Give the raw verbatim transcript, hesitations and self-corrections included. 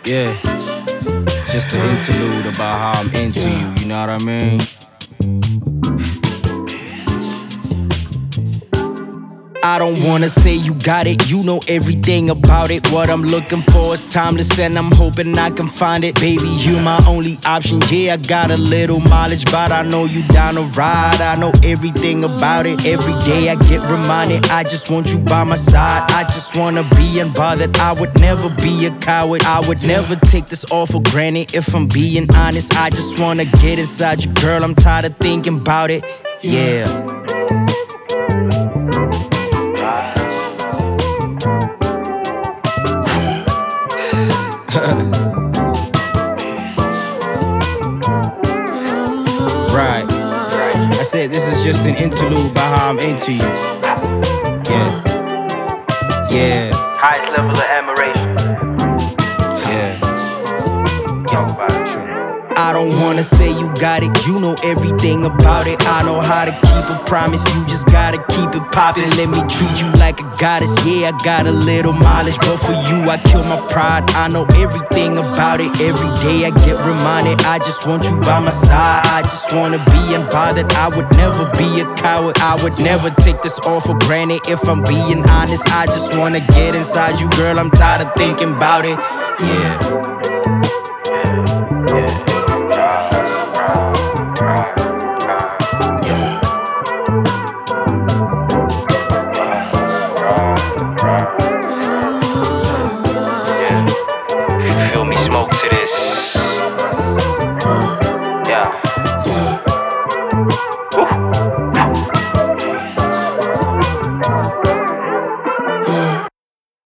Yeah, just an interlude about how I'm into you, you know what I mean? I don't wanna say you got it, you know everything about it. What I'm looking for is timeless and I'm hoping I can find it. Baby, you my only option, yeah, I got a little mileage, but I know you down to ride. I know everything about it, every day I get reminded. I just want you by my side, I just wanna be unbothered. I would never be a coward, I would never take this all for granted. If I'm being honest, I just wanna get inside you, girl, I'm tired of thinking about it, yeah. Right. I said this is just an interlude about how I'm into you. Yeah. Yeah. Highest level of admiration. Yeah. Talk about it. I don't wanna say you got it, you know everything about it. I know how to keep a promise, you just gotta keep it poppin'. Let me treat you like a goddess, yeah, I got a little mileage, but for you I kill my pride. I know everything about it, every day I get reminded. I just want you by my side, I just wanna be unbothered. I would never be a coward, I would never take this all for granted. If I'm being honest, I just wanna get inside you, girl, I'm tired of thinking about it, yeah.